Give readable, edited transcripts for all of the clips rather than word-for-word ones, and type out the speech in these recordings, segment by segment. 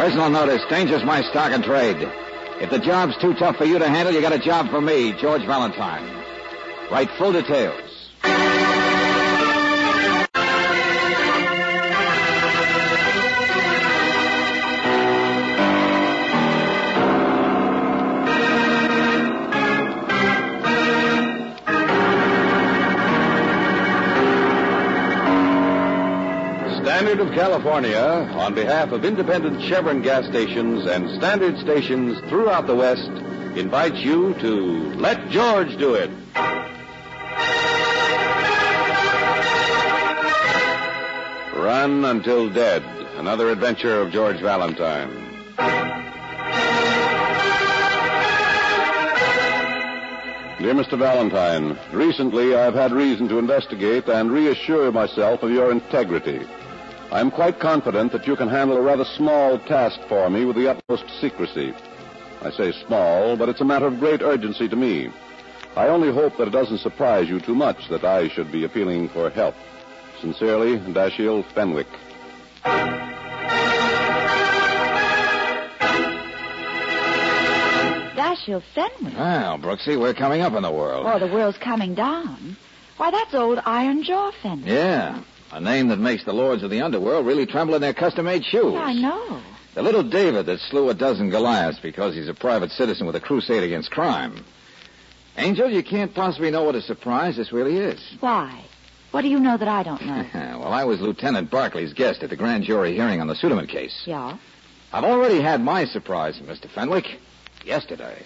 Personal notice. Danger's my stock and trade. If the job's too tough for you to handle, you got a job for me, George Valentine. Write full details. Standard of California, on behalf of independent Chevron gas stations and standard stations throughout the West, invites you to Let George Do It. Run Until Dead, another adventure of George Valentine. Dear Mr. Valentine, recently I've had reason to investigate and reassure myself of your integrity. I'm quite confident that you can handle a rather small task for me with the utmost secrecy. I say small, but it's a matter of great urgency to me. I only hope that it doesn't surprise you too much that I should be appealing for help. Sincerely, Dashiell Fenwick. Dashiell Fenwick? Well, Brooksy, we're coming up in the world. Oh, the world's coming down. Why, that's old Iron Jaw Fenwick. Yeah, a name that makes the lords of the underworld really tremble in their custom-made shoes. Yeah, I know. The little David that slew a dozen Goliaths because he's a private citizen with a crusade against crime. Angel, you can't possibly know what a surprise this really is. Why? What do you know that I don't know? Well, I was Lieutenant Barclay's guest at the grand jury hearing on the Suderman case. Yeah? I've already had my surprise, Mr. Fenwick, yesterday.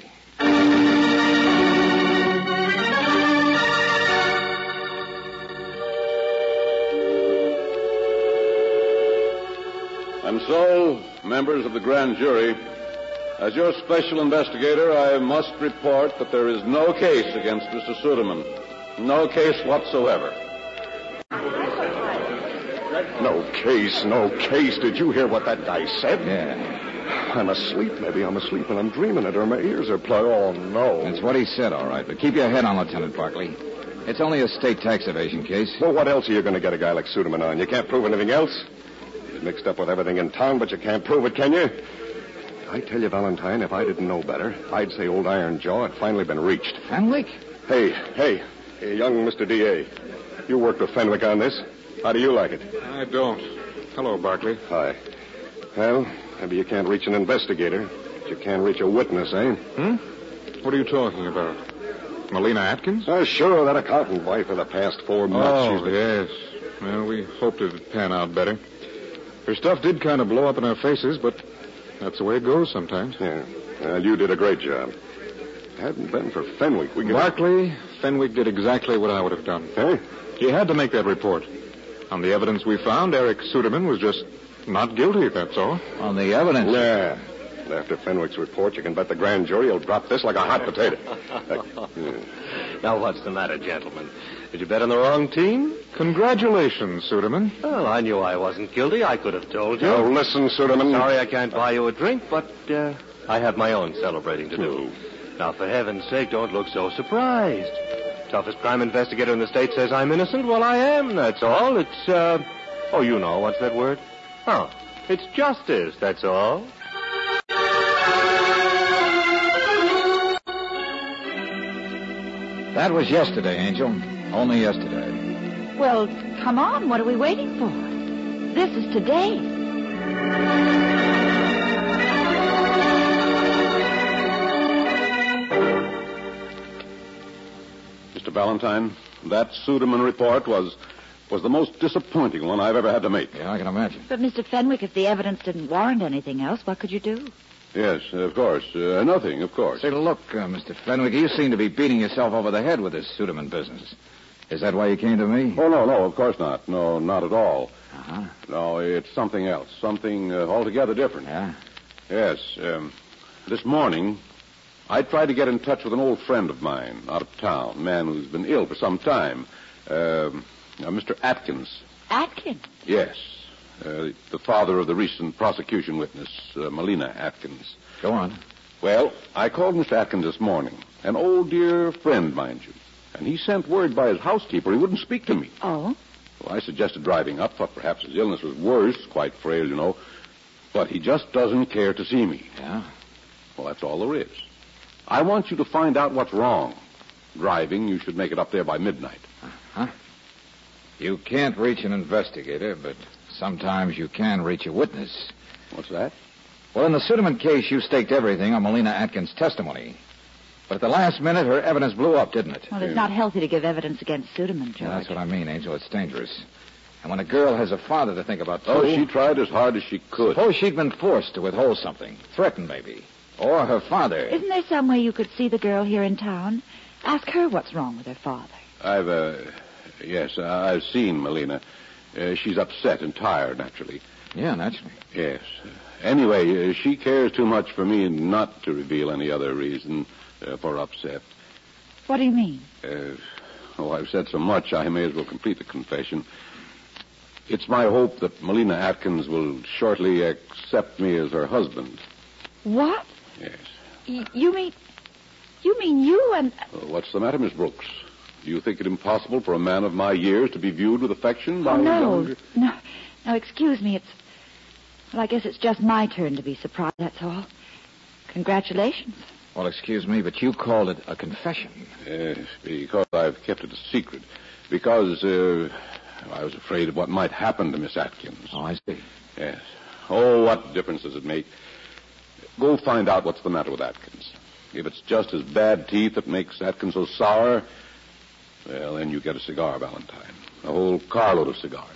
And so, members of the grand jury, as your special investigator, I must report that there is no case against Mr. Suderman. No case whatsoever. No case. Did you hear what that guy said? Yeah. I'm asleep. Maybe I'm asleep and I'm dreaming it, or my ears are plugged. Oh, no. That's what he said, all right. But keep your head on, Lieutenant Barclay. It's only a state tax evasion case. Well, what else are you going to get a guy like Suderman on? You can't prove anything else? He's mixed up with everything in town, but you can't prove it, can you? I tell you, Valentine, if I didn't know better, I'd say old Iron Jaw had finally been reached. Fenwick? Hey, young Mr. D.A., you worked with Fenwick on this. How do you like it? I don't. Hello, Barclay. Hi. Well, maybe you can't reach an investigator, but you can reach a witness, eh? What are you talking about? Melina Atkins? Sure, that accountant wife for the past 4 months. Yes. Well, we hoped it'd pan out better. Her stuff did kind of blow up in our faces, but that's the way it goes sometimes. Yeah. Well, you did a great job. If it hadn't been for Fenwick, we could... Barclay, Fenwick did exactly what I would have done. Huh? He had to make that report. On the evidence we found, Eric Suderman was just not guilty, that's all. On the evidence? Yeah. And after Fenwick's report, you can bet the grand jury will drop this like a hot potato. Now, what's the matter, gentlemen? Did you bet on the wrong team? Congratulations, Suderman. Well, I knew I wasn't guilty. I could have told you. Now, listen, Suderman. Sorry I can't buy you a drink, but I have my own celebrating to do. Now, for heaven's sake, don't look so surprised. Toughest crime investigator in the state says I'm innocent. Well, I am, that's all. It's, you know, what's that word? Oh, it's justice, that's all. That was yesterday, Angel. Only yesterday. Well, come on. What are we waiting for? This is today. Mr. Valentine, that Suderman report was the most disappointing one I've ever had to make. Yeah, I can imagine. But, Mr. Fenwick, if the evidence didn't warrant anything else, what could you do? Yes, of course. Nothing, of course. Say, look, Mr. Fenwick, you seem to be beating yourself over the head with this Suderman business. Is that why you came to me? Oh, no, of course not. No, not at all. Uh-huh. No, it's something else. Something altogether different. Yeah? Yes. This morning, I tried to get in touch with an old friend of mine out of town, a man who's been ill for some time. Mr. Atkins. Atkins? Yes. The father of the recent prosecution witness, Melina Atkins. Go on. Well, I called Mr. Atkins this morning. An old dear friend, mind you. And he sent word by his housekeeper he wouldn't speak to me. Oh? Well, I suggested driving up. Thought perhaps his illness was worse. Quite frail, you know. But he just doesn't care to see me. Yeah? Well, that's all there is. I want you to find out what's wrong. Driving, you should make it up there by midnight. Huh? You can't reach an investigator, but sometimes you can reach a witness. What's that? Well, in the Suderman case, you staked everything on Melina Atkins' testimony. But at the last minute, her evidence blew up, didn't it? Well, it's not healthy to give evidence against Suderman, George. Yeah, that's what I mean, Angel. It's dangerous. And when a girl has a father to think about, too... Oh, she tried as hard as she could. Suppose she'd been forced to withhold something. Threatened, maybe. Or her father. Isn't there some way you could see the girl here in town? Ask her what's wrong with her father. I've seen Melina. She's upset and tired, naturally. Yeah, naturally. Yes. Anyway, she cares too much for me not to reveal any other reason for upset. What do you mean? I've said so much, I may as well complete the confession. It's my hope that Melina Atkins will shortly accept me as her husband. What? Yes. You mean you and... What's the matter, Miss Brooks? Do you think it impossible for a man of my years to be viewed with affection by No, excuse me. Well, I guess it's just my turn to be surprised, that's all. Congratulations. Well, excuse me, but you called it a confession. Yes, because I've kept it a secret. Because I was afraid of what might happen to Miss Atkins. Oh, I see. Yes. Oh, what difference does it make? Go find out what's the matter with Atkins. If it's just his bad teeth that makes Atkins so sour, well, then you get a cigar, Valentine. A whole carload of cigars.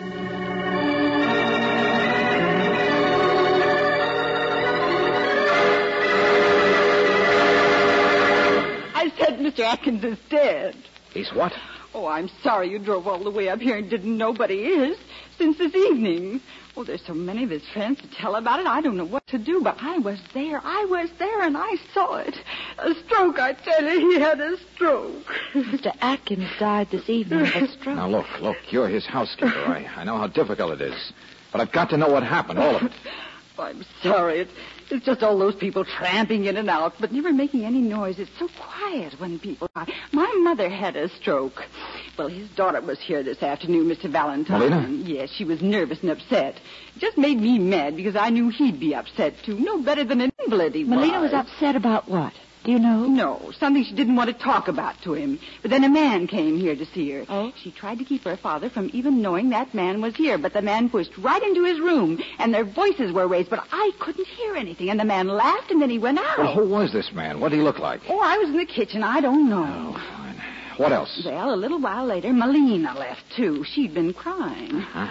I said Mr. Atkins is dead. He's what? Oh, I'm sorry you drove all the way up here and didn't know, but he is since this evening. Oh, there's so many of his friends to tell about it. I don't know what to do, but I was there, and I saw it. A stroke, I tell you, he had a stroke. Mr. Atkins died this evening of a stroke. Now, look, you're his housekeeper. I know how difficult it is. But I've got to know what happened, all of it. Oh, I'm sorry. It's just all those people tramping in and out, but never making any noise. It's so quiet when people die. My mother had a stroke. Well, his daughter was here this afternoon, Mr. Valentine. Melina? Yes, she was nervous and upset. It just made me mad because I knew he'd be upset, too. No better than an invalid he Melina was upset about what? Do you know? No, something she didn't want to talk about to him. But then a man came here to see her. Oh? She tried to keep her father from even knowing that man was here, but the man pushed right into his room, and their voices were raised, but I couldn't hear anything, and the man laughed, and then he went out. Well, who was this man? What did he look like? Oh, I was in the kitchen. I don't know. Oh, fine. What else? Well, a little while later, Melina left, too. She'd been crying. Huh?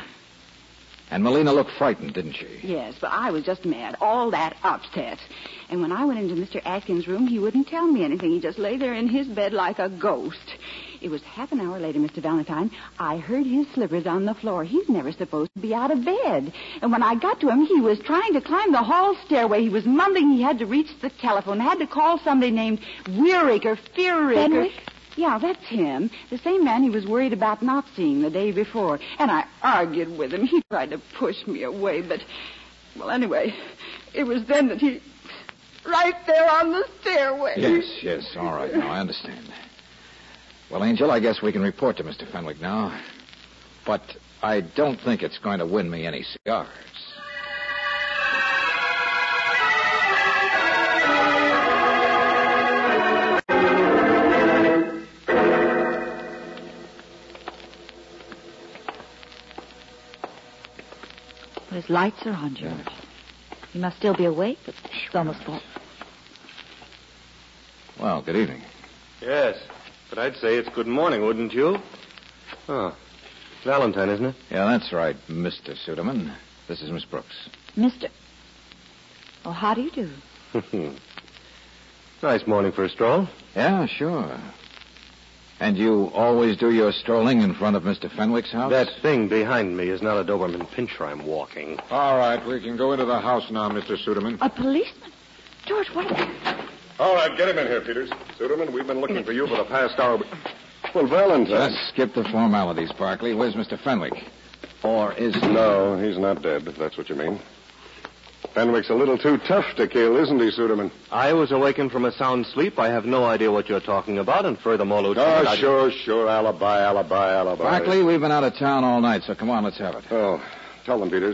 And Melina looked frightened, didn't she? Yes, but I was just mad. All that upset. And when I went into Mr. Atkins' room, he wouldn't tell me anything. He just lay there in his bed like a ghost. It was half an hour later, Mr. Valentine. I heard his slippers on the floor. He's never supposed to be out of bed. And when I got to him, he was trying to climb the hall stairway. He was mumbling he had to reach the telephone, had to call somebody named Weirick or Fearick. Fenwick? Yeah, that's him. The same man he was worried about not seeing the day before. And I argued with him. He tried to push me away, but... Well, anyway, it was then that he... Right there on the stairway. Yes, all right. Now, I understand. Well, Angel, I guess we can report to Mr. Fenwick now. But I don't think it's going to win me any cigars. His lights are on, George. He must still be awake, but it's almost full. Well, good evening. Yes, but I'd say it's good morning, wouldn't you? Oh, Valentine, isn't it? Yeah, that's right, Mr. Suderman. This is Miss Brooks. Mr. Oh, how do you do? Nice morning for a stroll. Yeah, sure. And you always do your strolling in front of Mr. Fenwick's house? That thing behind me is not a Doberman Pinscher I'm walking. All right, we can go into the house now, Mr. Suderman. A policeman? George, what... All right, get him in here, Peters. Suderman, we've been looking for you for the past hour. Well, Valentine. Just skip the formalities, Barkley. Where's Mr. Fenwick? Or is he... No, he's not dead, if that's what you mean. Fenwick's a little too tough to kill, isn't he, Suderman? I was awakened from a sound sleep. I have no idea what you're talking about, and furthermore, Lieutenant... Oh, sure. Alibi. Barkley, we've been out of town all night, so come on, let's have it. Oh, tell them, Peters.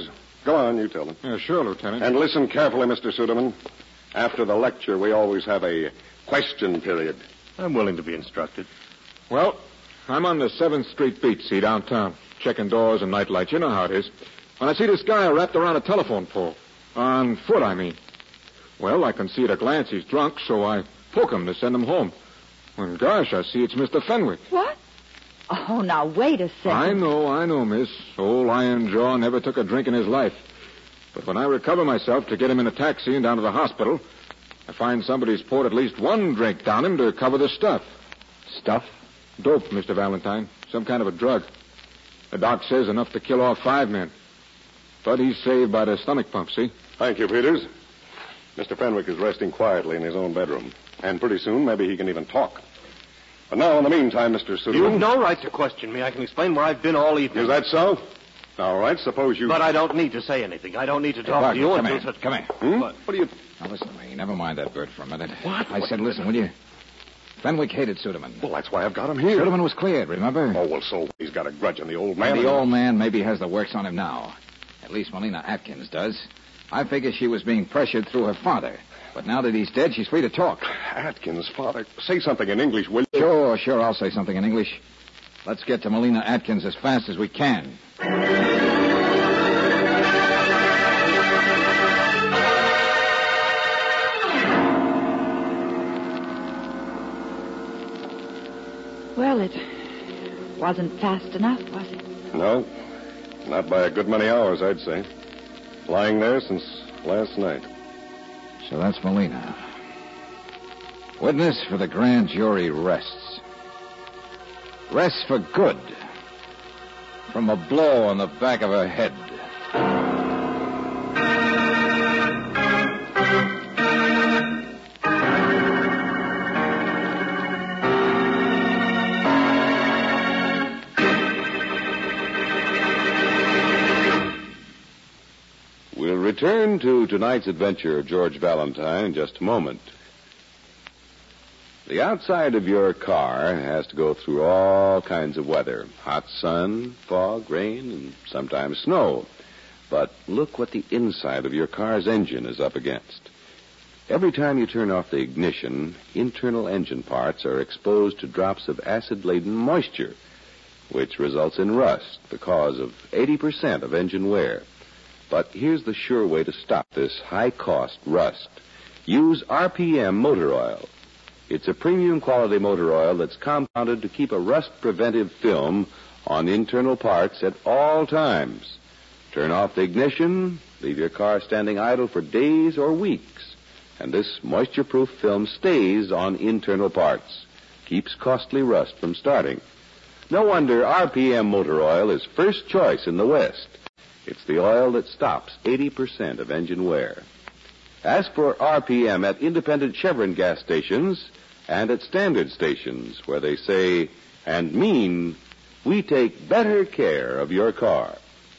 Go on, you tell them. Yeah, sure, Lieutenant. And listen carefully, Mr. Suderman. After the lecture, we always have a question period. I'm willing to be instructed. Well, I'm on the 7th Street beat, see, downtown, checking doors and night lights. You know how it is. When I see this guy wrapped around a telephone pole. On foot, I mean. Well, I can see at a glance he's drunk, so I poke him to send him home. And gosh, I see it's Mr. Fenwick. What? Oh, now, wait a second. I know, miss. Old Iron Jaw never took a drink in his life. But when I recover myself to get him in a taxi and down to the hospital, I find somebody's poured at least one drink down him to cover the stuff. Stuff? Dope, Mr. Valentine. Some kind of a drug. The doc says enough to kill off 5 men. But he's saved by the stomach pump, see? Thank you, Peters. Mr. Fenwick is resting quietly in his own bedroom. And pretty soon, maybe he can even talk. But now, in the meantime, Mr. Suderman... You've no right to question me. I can explain where I've been all evening. Is that so? All right, suppose you... But I don't need to say anything. I don't need to talk to you Come until... here. Come here. What do you... Now, listen to me. Never mind that bird for a minute. What? I said, listen, will you? Fenwick hated Suderman. Well, that's why I've got him here. Suderman was cleared, remember? Oh, well, so he's got a grudge on the old man. And the old man maybe has the works on him now. At least Melina Atkins does. I figure she was being pressured through her father. But now that he's dead, she's free to talk. Atkins, father. Say something in English, will you? Sure, I'll say something in English. Let's get to Melina Atkins as fast as we can. Well, it wasn't fast enough, was it? No. Not by a good many hours, I'd say. Lying there since last night. So that's Melina. Witness for the grand jury rests. Rests for good. From a blow on the back of her head. We'll return to tonight's adventure of George Valentine in just a moment. The outside of your car has to go through all kinds of weather. Hot sun, fog, rain, and sometimes snow. But look what the inside of your car's engine is up against. Every time you turn off the ignition, internal engine parts are exposed to drops of acid-laden moisture, which results in rust, the cause of 80% of engine wear. But here's the sure way to stop this high-cost rust. Use RPM motor oil. It's a premium quality motor oil that's compounded to keep a rust-preventive film on internal parts at all times. Turn off the ignition, leave your car standing idle for days or weeks, and this moisture-proof film stays on internal parts, keeps costly rust from starting. No wonder RPM motor oil is first choice in the West. It's the oil that stops 80% of engine wear. Ask for RPM at independent Chevron gas stations and at standard stations where they say and mean, we take better care of your car.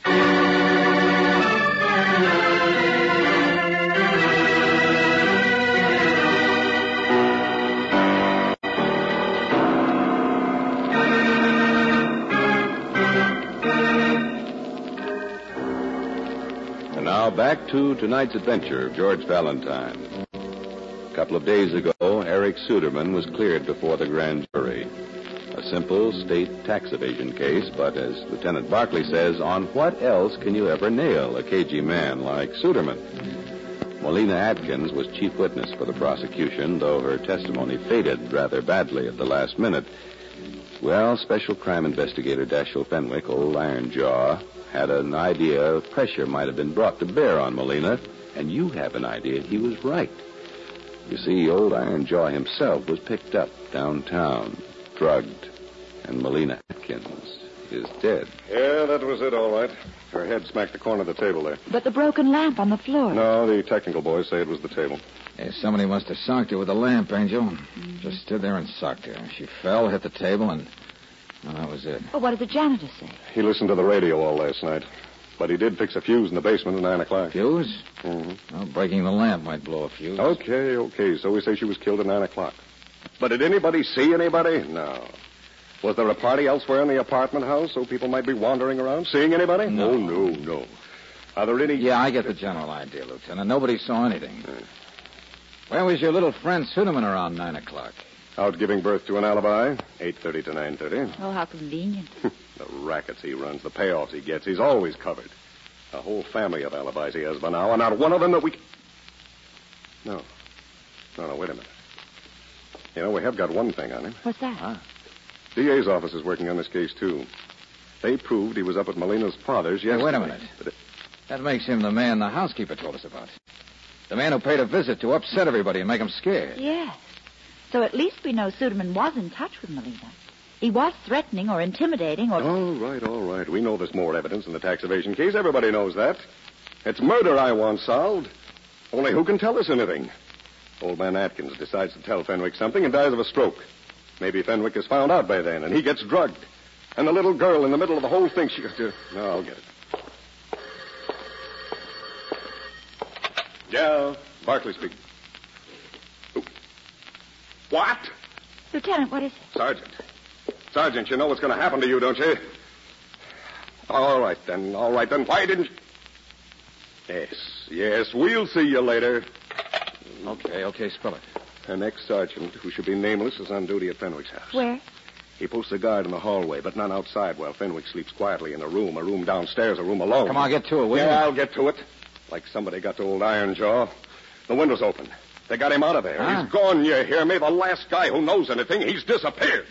And now back to tonight's adventure of George Valentine. A couple of days ago, Eric Suderman was cleared before the grand jury. A simple state tax evasion case, but as Lieutenant Barkley says, on what else can you ever nail a cagey man like Suderman? Melina Atkins was chief witness for the prosecution, though her testimony faded rather badly at the last minute. Well, Special Crime Investigator Dashiell Fenwick, old Iron Jaw, had an idea pressure might have been brought to bear on Melina, and you have an idea he was right. You see, old Iron Jaw himself was picked up downtown, drugged, and Melina Atkins is dead. Yeah, that was it, all right. Her head smacked the corner of the table there. But the broken lamp on the floor. No, the technical boys say it was the table. Yeah, somebody must have socked her with a lamp, Angel. Just stood there and socked her. She fell, hit the table, and well, that was it. Well, what did the janitor say? He listened to the radio all last night. But he did fix a fuse in the basement at 9 o'clock. Fuse? Mm-hmm. Well, breaking the lamp might blow a fuse. Okay. So we say she was killed at 9 o'clock. But did anybody see anybody? No. Was there a party elsewhere in the apartment house so people might be wandering around? Seeing anybody? No. Oh, no. Are there any... Yeah, I get the general idea, Lieutenant. Nobody saw anything. Where was your little friend Suderman around 9 o'clock? Out giving birth to an alibi, 8:30 to 9:30. Oh, how convenient. The rackets he runs, the payoffs he gets, he's always covered. A whole family of alibis he has by now, and not one of them that we... No, wait a minute. You know, we have got one thing on him. What's that? Huh? DA's office is working on this case, too. They proved he was up at Molina's father's yesterday. Hey, wait a minute. That makes him the man the housekeeper told us about. The man who paid a visit to upset everybody and make them scared. Yes. So at least we know Suderman was in touch with Molina. He was threatening or intimidating or... All right. We know there's more evidence in the tax evasion case. Everybody knows that. It's murder I want solved. Only who can tell us anything? Old man Atkins decides to tell Fenwick something and dies of a stroke. Maybe Fenwick is found out by then, and he gets drugged. And the little girl in the middle of the whole thing, she... No, I'll get it. Yeah, Barkley speaking. What? Lieutenant, what is it? Sergeant, you know what's going to happen to you, don't you? All right, then. Why didn't you... Yes, we'll see you later. Okay, spill it. An ex-sergeant, who should be nameless, is on duty at Fenwick's house. Where? He posts a guard in the hallway, but none outside, while Fenwick sleeps quietly in a room downstairs, a room alone. Come on, get to it, will you? Yeah, I'll get to it. Like somebody got to old Ironjaw. The window's open. They got him out of there. Huh? He's gone, you hear me? The last guy who knows anything, he's disappeared.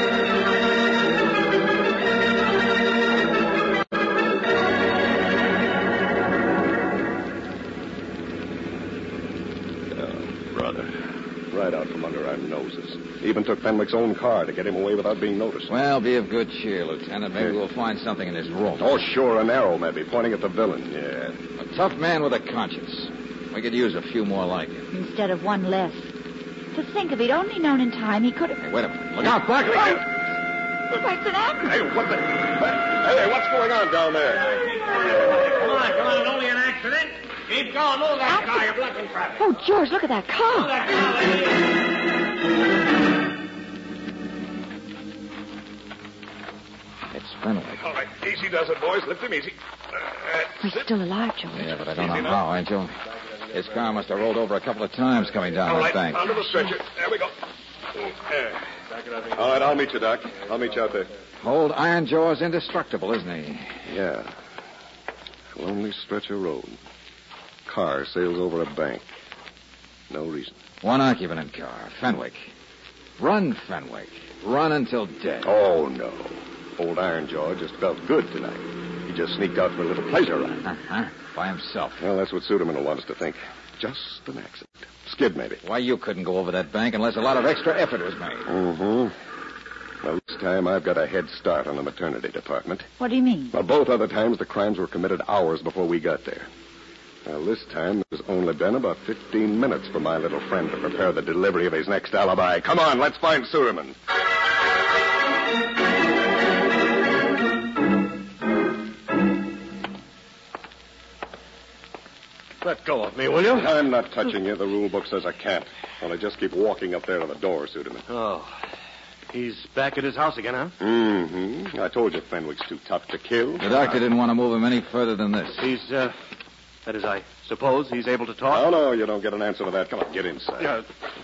Brother. Right out from under our noses. Even took Fenwick's own car to get him away without being noticed. Well, be of good cheer, Lieutenant. Maybe we'll find something in his room. Oh, sure, an arrow maybe, pointing at the villain. Yeah. A tough man with a conscience. We could use a few more like him. Instead of one less. To think, if he'd only known in time, he could have... Hey, wait a minute. Look out, Barkley! Looks like it's an accident. Hey, what's going on down there? Come on, only an accident. Keep going, move that car, you're blocking traffic. Oh, George, look at that car. Move that car, lady. It's Fenwick. All right, easy does it, boys. Lift him easy. He's still alive, George. Yeah, but I don't know how, Angel. His car must have rolled over a couple of times coming down All that right, bank. onto the stretcher. There we go. All right, I'll meet you, Doc. I'll meet you out there. Old Ironjaw's indestructible, isn't he? Yeah. Lonely stretch of road. Car sails over a bank. No reason. One occupant in car, Fenwick. Run, Fenwick. Run until dead. Oh, no. Old Ironjaw just felt good tonight. He just sneaked out for a little pleasure ride. Uh-huh. By himself. Well, that's what Suderman will want us to think. Just an accident. Skid, maybe. Why, you couldn't go over that bank unless a lot of extra effort was made. Mm-hmm. Well, this time I've got a head start on the maternity department. What do you mean? Well, both other times the crimes were committed hours before we got there. Well, this time there's only been about 15 minutes for my little friend to prepare the delivery of his next alibi. Come on, let's find Suderman. Let go of me, will you? I'm not touching you. The rule book says I can't. Well, I just keep walking up there to the door, Suderman. Oh. He's back at his house again, huh? Mm-hmm. I told you Fenwick's too tough to kill. The doctor didn't want to move him any further than this. He's, that is, I suppose he's able to talk? Oh, no, you don't get an answer to that. Come on, get inside.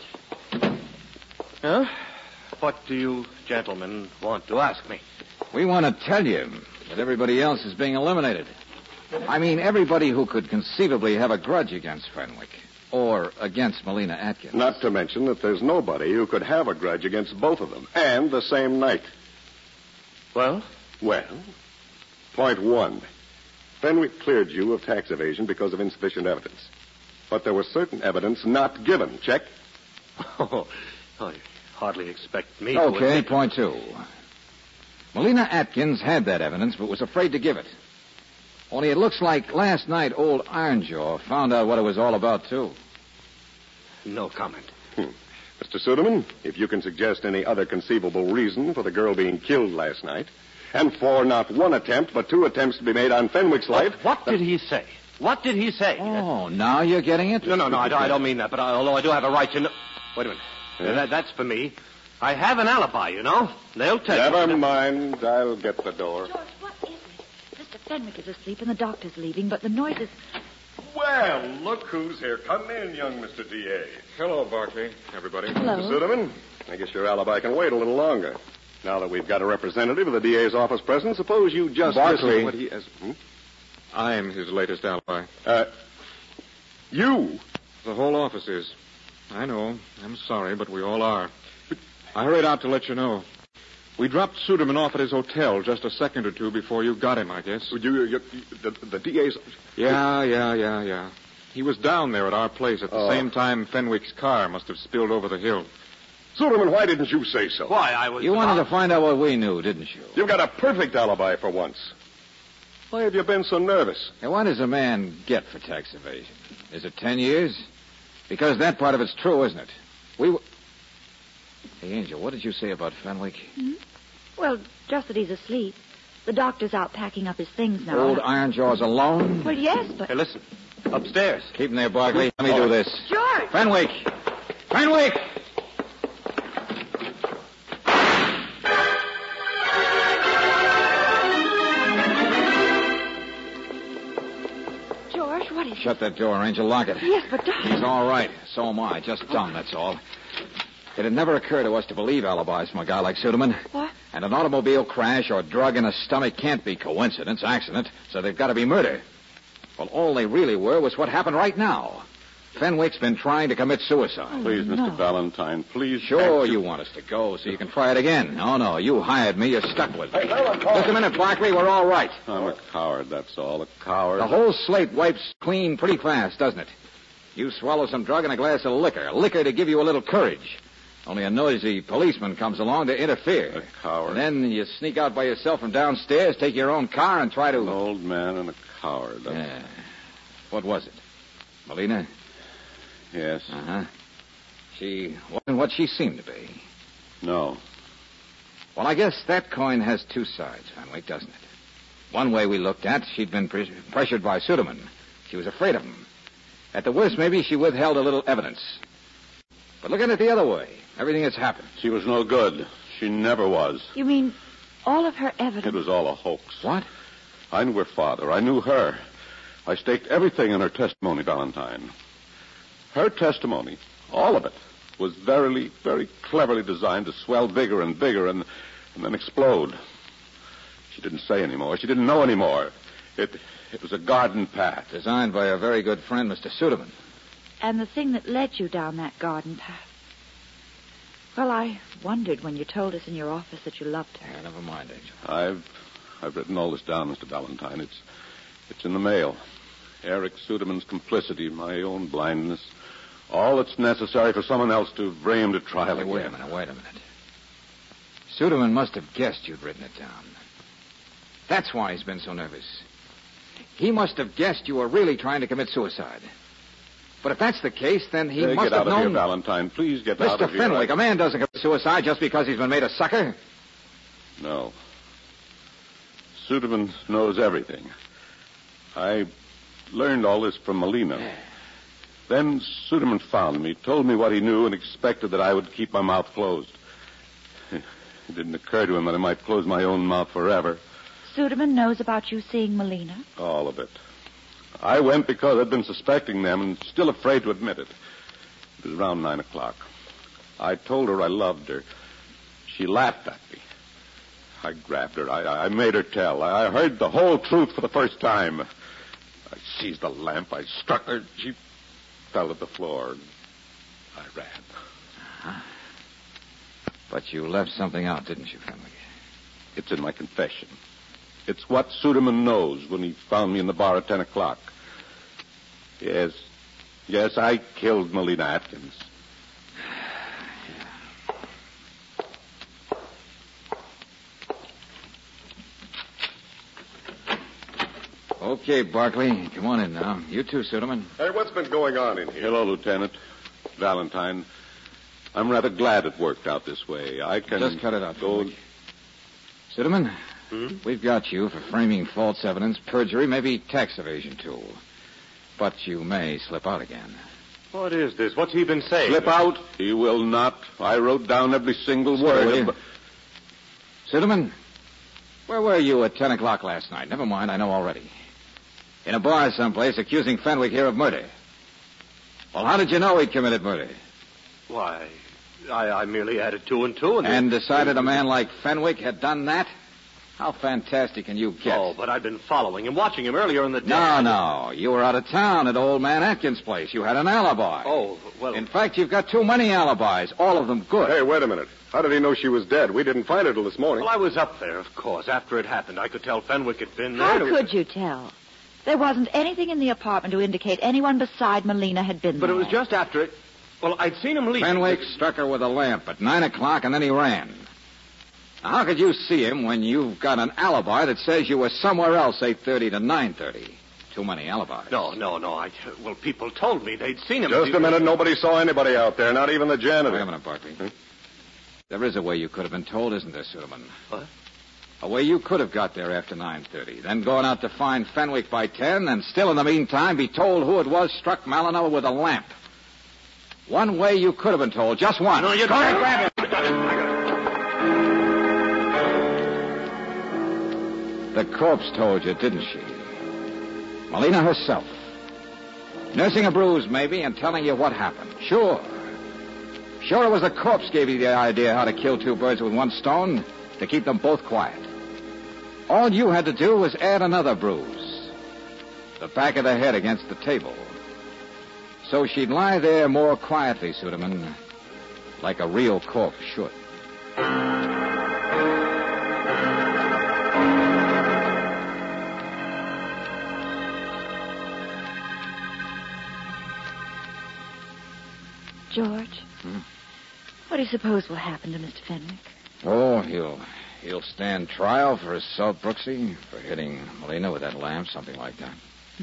Huh? What do you gentlemen want to ask me? We want to tell you that everybody else is being eliminated. I mean, everybody who could conceivably have a grudge against Fenwick or against Molina Atkins. Not to mention that there's nobody who could have a grudge against both of them, and the same night. Well? Well, point one. Fenwick cleared you of tax evasion because of insufficient evidence. But there was certain evidence not given. Check? Oh, you hardly expect me to... Okay, point two. Molina Atkins had that evidence, but was afraid to give it. Only it looks like last night old Ironjaw found out what it was all about, too. No comment. Mr. Suderman, if you can suggest any other conceivable reason for the girl being killed last night, and for not one attempt, but two attempts to be made on Fenwick's life... What did he say? What did he say? Oh, now you're getting it? No, I don't mean that, but although I do have a right to know... Wait a minute. Yeah? That's for me. I have an alibi, you know. They'll tell you. Never mind. I'll get the door. George, what is it? Just a Fenwick is asleep and the doctor's leaving, but the noise is... Well, look who's here. Come in, young Mr. D.A. Hello, Barkley, everybody. Hello. Mr. Suderman, I guess your alibi can wait a little longer. Now that we've got a representative of the D.A.'s office present, suppose you just Barkley. listen to what he has... I'm his latest alibi. You? The whole office is. I know. I'm sorry, but we all are. I hurried out to let you know. We dropped Suderman off at his hotel just a second or two before you got him, I guess. The DA's... Yeah. He was down there at our place at the same time Fenwick's car must have spilled over the hill. Suderman, why didn't you say so? Why, I was... You wanted to find out what we knew, didn't you? You've got a perfect alibi for once. Why have you been so nervous? Now, what does a man get for tax evasion? Is it 10 years? Because that part of it's true, isn't it? Hey, Angel, what did you say about Fenwick? Well, just that he's asleep. The doctor's out packing up his things now. Old Ironjaw's alone? Well, yes, but... Hey, listen. Upstairs. Keep him there, Barkley. Let me do this. George! Fenwick! Fenwick! George, what is it? Shut that door, Angel. Lock it. Yes, but Doctor... He's all right. So am I. Just dumb, that's all. It had never occurred to us to believe alibis from a guy like Suderman. What? And an automobile crash or drug in a stomach can't be coincidence, accident, so they've got to be murder. Well, all they really were was what happened right now. Fenwick's been trying to commit suicide. Please, Mr. Valentine, please. Sure, you want us to go so you can try it again. No, you hired me. You're stuck with me. Just a minute, Barkley. We're all right. I'm a coward, that's all. A coward. The whole slate wipes clean pretty fast, doesn't it? You swallow some drug and a glass of liquor. Liquor to give you a little courage. Only a noisy policeman comes along to interfere. A coward. And then you sneak out by yourself from downstairs, take your own car, and try to... An old man and a coward. Yeah. What was it? Melina? Yes. Uh-huh. She wasn't what she seemed to be. No. Well, I guess that coin has two sides, Fenwick, doesn't it? One way we looked at, she'd been pressured by Suderman. She was afraid of him. At the worst, maybe she withheld a little evidence. But look at it the other way. Everything that's happened. She was no good. She never was. You mean all of her evidence? It was all a hoax. What? I knew her father. I knew her. I staked everything in her testimony, Valentine. Her testimony, all of it, was very cleverly designed to swell bigger and bigger and then explode. She didn't say anymore. She didn't know anymore. It was a garden path. Designed by a very good friend, Mr. Suderman. And the thing that led you down that garden path. Well, I wondered when you told us in your office that you loved her. Yeah, never mind, Angel. I've written all this down, Mr. Valentine. It's in the mail. Eric Suderman's complicity, my own blindness. All that's necessary for someone else to bring him to trial again. Wait a minute. Suderman must have guessed you'd written it down. That's why he's been so nervous. He must have guessed you were really trying to commit suicide. But if that's the case, then he must have known... Get out of here, Valentine. Please get out of Mr. here. Mr. Fenwick, a man doesn't commit suicide just because he's been made a sucker. No. Suderman knows everything. I learned all this from Melina. Then Suderman found me, told me what he knew, and expected that I would keep my mouth closed. It didn't occur to him that I might close my own mouth forever. Suderman knows about you seeing Melina? All of it. I went because I'd been suspecting them and still afraid to admit it. It was around 9 o'clock. I told her I loved her. She laughed at me. I grabbed her. I made her tell. I heard the whole truth for the first time. I seized the lamp. I struck her. She fell to the floor. And I ran. Uh-huh. But you left something out, didn't you, Fenwick? It's in my confession. It's what Suderman knows when he found me in the bar at 10 o'clock. Yes, I killed Melina Atkins. Okay, Barkley, come on in now. You too, Suderman. Hey, what's been going on in here? Hello, Lieutenant. Valentine. I'm rather glad it worked out this way. I can... Just cut it out, go... Fenwick. Suderman, we've got you for framing false evidence, perjury, maybe tax evasion, too. But you may slip out again. What is this? What's he been saying? Slip out? He will not. I wrote down every single word. Suderman, Where were you at 10 o'clock last night? Never mind, I know already. In a bar someplace accusing Fenwick here of murder. Well, how did you know he'd committed murder? Why, I merely added 2 and 2 and decided a man like Fenwick had done that? How fantastic can you get? Oh, but I've been following him, watching him earlier in the day. No. You were out of town at old man Atkins' place. You had an alibi. Oh, well... In fact, you've got too many alibis, all of them good. Hey, wait a minute. How did he know she was dead? We didn't find her till this morning. Well, I was up there, of course. After it happened, I could tell Fenwick had been there. How could you tell? There wasn't anything in the apartment to indicate anyone beside Molina had been But there. it was just after it... Well, I'd seen him leave. Fenwick struck her with a lamp at 9 o'clock, and then he ran. Now, how could you see him when you've got an alibi that says you were somewhere else 8:30 to 9:30? Too many alibis. No. Well, people told me they'd seen him. Just a minute. Nobody saw anybody out there, not even the janitor. Wait a minute, Barkley. There is a way you could have been told, isn't there, Suderman? What? A way you could have got there after 9:30, then gone out to find Fenwick by 10, and still in the meantime be told who it was struck Malinow with a lamp. One way you could have been told, just one. No, you Go don't. and grab him. The corpse told you, didn't she? Molina herself. Nursing a bruise, maybe, and telling you what happened. Sure it was the corpse gave you the idea how to kill 2 birds with 1 stone, to keep them both quiet. All you had to do was add another bruise. The back of the head against the table. So she'd lie there more quietly, Suderman, like a real corpse should. George, what do you suppose will happen to Mr. Fenwick? Oh, he'll stand trial for assault, Brooksy, for hitting Molina with that lamp, something like that.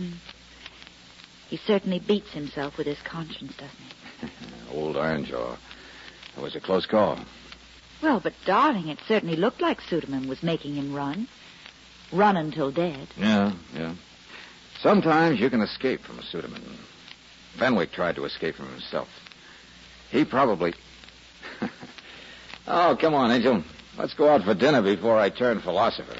He certainly beats himself with his conscience, doesn't he? Old Ironjaw. It was a close call. Well, but, darling, it certainly looked like Suderman was making him run. Run until dead. Yeah. Sometimes you can escape from a Suderman. Fenwick tried to escape from himself. He probably... Oh, come on, Angel. Let's go out for dinner before I turn philosopher.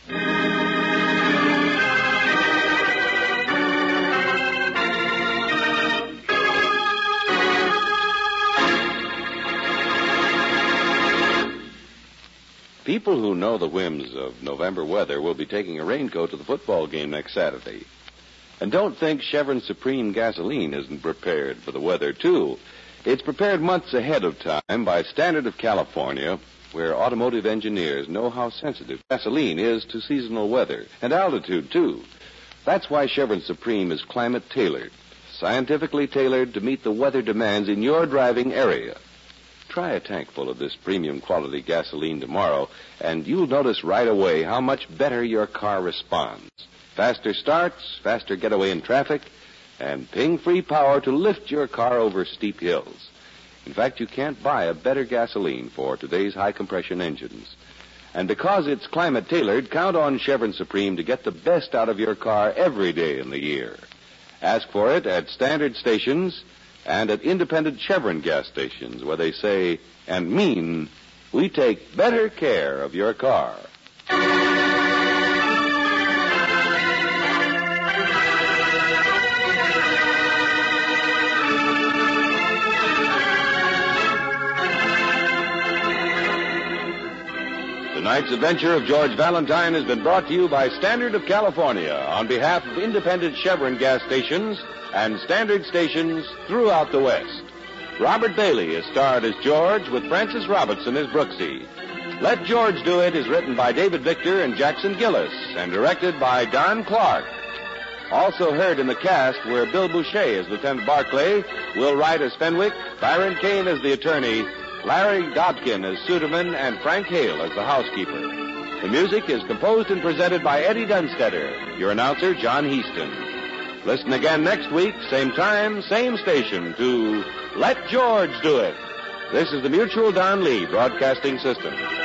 People who know the whims of November weather will be taking a raincoat to the football game next Saturday. And don't think Chevron Supreme gasoline isn't prepared for the weather, too. It's prepared months ahead of time by Standard of California, where automotive engineers know how sensitive gasoline is to seasonal weather and altitude, too. That's why Chevron Supreme is climate-tailored, scientifically tailored to meet the weather demands in your driving area. Try a tank full of this premium quality gasoline tomorrow, and you'll notice right away how much better your car responds. Faster starts, faster getaway in traffic, and ping-free power to lift your car over steep hills. In fact, you can't buy a better gasoline for today's high-compression engines. And because it's climate-tailored, count on Chevron Supreme to get the best out of your car every day in the year. Ask for it at standard stations and at independent Chevron gas stations where they say and mean, we take better care of your car. Tonight's adventure of George Valentine has been brought to you by Standard of California on behalf of independent Chevron gas stations and standard stations throughout the West. Robert Bailey is starred as George with Francis Robertson as Brooksy. Let George Do It is written by David Victor and Jackson Gillis and directed by Don Clark. Also heard in the cast were Bill Boucher as Lieutenant Barclay, Will Wright as Fenwick, Byron Kane as the attorney, Larry Dobkin as Suderman, and Frank Hale as the housekeeper. The music is composed and presented by Eddie Dunstetter, your announcer, John Heaston. Listen again next week, same time, same station, to Let George Do It. This is the Mutual Don Lee Broadcasting System.